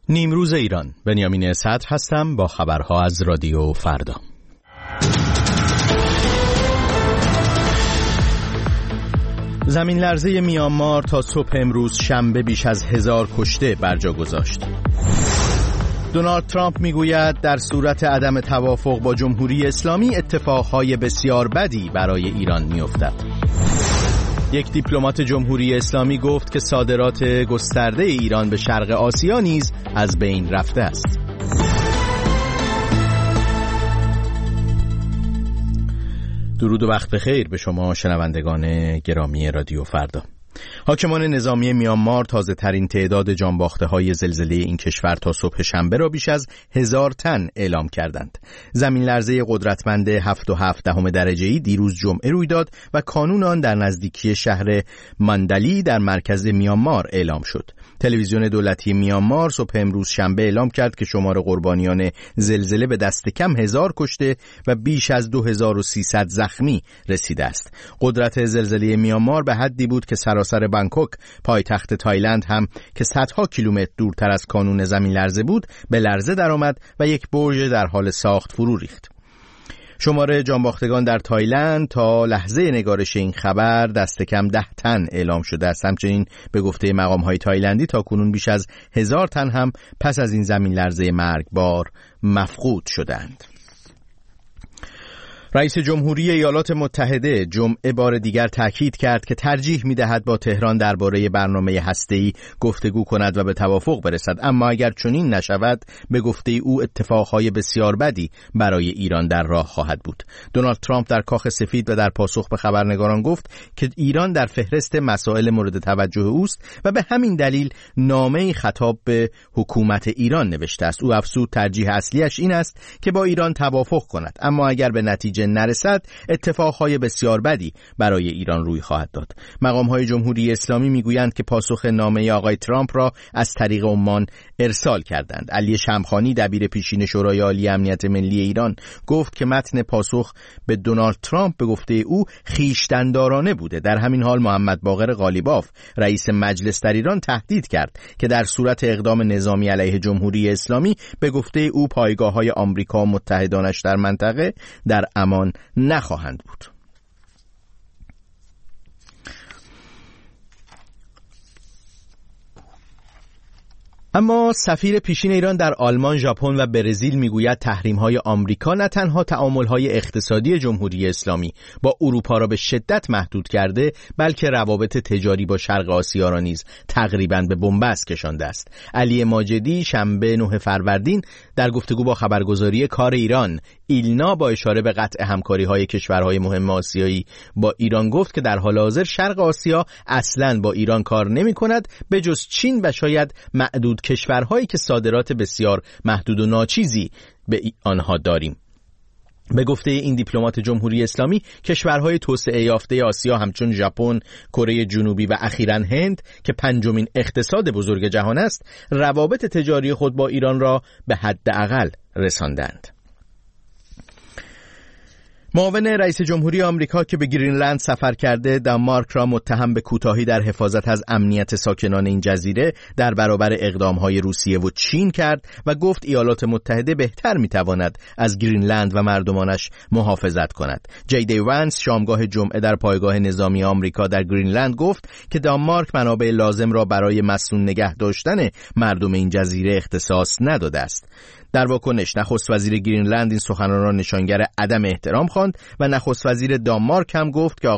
نیمروز ایران، بنیامین صدر هستم با خبرها از رادیو فردا. زمین لرزه میانمار تا صبح امروز شنبه بیش از 1000 کشته برجا گذاشت. دونالد ترامپ میگوید در صورت عدم توافق با جمهوری اسلامی اتفاقهای بسیار بدی برای ایران میافتد. یک دیپلمات جمهوری اسلامی گفت که صادرات گسترده ایران به شرق آسیا نیز از بین رفته است. درود و وقت بخیر به شما شنوندگان گرامی رادیو فردا. حاکمان نظامی میانمار تازه ترین تعداد جانباخته های زلزله این کشور تا صبح شنبه را بیش از 1000 تن اعلام کردند. زمین لرزه قدرتمند 7.7 درجه‌ای دیروز جمعه روی داد و کانون آن در نزدیکی شهر ماندالی در مرکز میانمار اعلام شد. تلویزیون دولتی میانمار صبح امروز شنبه اعلام کرد که شمار قربانیان زلزله به دست کم 1000 کشته و بیش از 2300 زخمی رسیده است. قدرت زلزله میانمار به حدی بود که سراسر بانکوک، پایتخت تایلند هم که صدها کیلومتر دورتر از کانون زمین لرزه بود، به لرزه درآمد و یک برج در حال ساخت فرو ریخت. شمار جانباختگان در تایلند تا لحظه نگارش این خبر دست کم 10 تن اعلام شده است. همچنین به گفته مقام‌های تایلندی تا کنون بیش از 1000 تن هم پس از این زمین لرزه مرگبار مفقود شدند. رئیس جمهوری ایالات متحده جمعه بار دیگر تاکید کرد که ترجیح می‌دهد با تهران درباره برنامه هسته‌ای گفتگو کند و به توافق برسد، اما اگر چنین نشود به گفته او اتفاقهای بسیار بدی برای ایران در راه خواهد بود. دونالد ترامپ در کاخ سفید و در پاسخ به خبرنگاران گفت که ایران در فهرست مسائل مورد توجه اوست و به همین دلیل نامه‌ای خطاب به حکومت ایران نوشته است. او افزود ترجیح اصلیش این است که با ایران توافق کند، اما اگر به نتیجه نرسد اتفاقهای بسیار بدی برای ایران روی خواهد داد. مقام‌های جمهوری اسلامی میگویند که پاسخ نامه آقای ترامپ را از طریق عمان ارسال کردند. علی شمخانی دبیر پیشین شورای عالی امنیت ملی ایران گفت که متن پاسخ به دونالد ترامپ به گفته او خویشتن‌دارانه بوده. در همین حال محمد باقر قالیباف رئیس مجلس در ایران تهدید کرد که در صورت اقدام نظامی علیه جمهوری اسلامی به گفته او پایگاه‌های آمریکا و متحدانش در منطقه در امان نخواهند بود. اما سفیر پیشین ایران در آلمان، ژاپن و برزیل میگوید تحریم‌های آمریکا نه تنها تعامل‌های اقتصادی جمهوری اسلامی با اروپا را به شدت محدود کرده، بلکه روابط تجاری با شرق آسیا را نیز تقریباً به بنبست کشانده است. علی ماجدی شنبه 9 فروردین در گفتگو با خبرگزاری کار ایران ایلنا با اشاره به قطع همکاری‌های کشورهای مهم آسیایی با ایران گفت که در حال حاضر شرق آسیا اصلاً با ایران کار نمی‌کند به جز چین و شاید معدود کشورهایی که صادرات بسیار محدود و ناچیزی به آنها داریم. به گفته این دیپلمات جمهوری اسلامی کشورهای توسعه یافته آسیا همچون ژاپن، کره جنوبی و اخیراً هند که پنجمین اقتصاد بزرگ جهان است، روابط تجاری خود با ایران را به حداقل رساندند. معاون رئیس جمهوری آمریکا که به گرینلند سفر کرده، دانمارک را متهم به کوتاهی در حفاظت از امنیت ساکنان این جزیره در برابر اقدام‌های روسیه و چین کرد و گفت ایالات متحده بهتر می‌تواند از گرینلند و مردمانش محافظت کند. جی دی وانس شامگاه جمعه در پایگاه نظامی آمریکا در گرینلند گفت که دانمارک منابع لازم را برای مصون نگه داشتن مردم این جزیره اختصاص نداده است. در واکنش نخست وزیر گرینلند این سخنان را نشانگر عدم احترام خواند و نخست وزیر دانمارک هم گفت که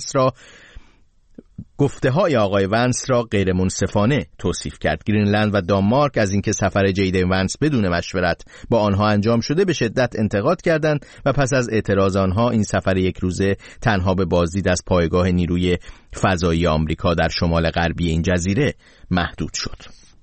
گفته‌های آقای ونس را غیر منصفانه توصیف کرد. گرینلند و دانمارک از اینکه سفر جی دی وانس بدون مشورت با آنها انجام شده به شدت انتقاد کردند و پس از اعتراض آنها این سفر یک روزه تنها به بازدید از پایگاه نیروی فضایی آمریکا در شمال غربی این جزیره محدود شد.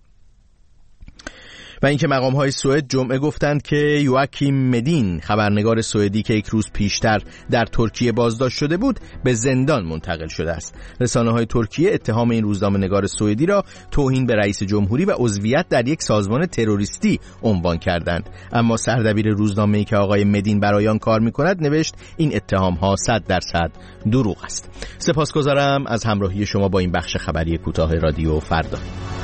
و اینکه مقام‌های سوئد جمعه گفتند که یواکیم مدین، خبرنگار سوئدی که یک روز پیشتر در ترکیه بازداشت شده بود، به زندان منتقل شده است. رسانه‌های ترکیه اتهام این روزنامه‌نگار سوئدی را توهین به رئیس جمهوری و عضویت در یک سازمان تروریستی عنوان کردند، اما سردبیر روزنامه‌ای که آقای مدین برای آن کار می‌کند نوشت این اتهام‌ها 100% دروغ است. سپاسگزارم از همراهی شما با این بخش خبری کوتاه رادیو فردا.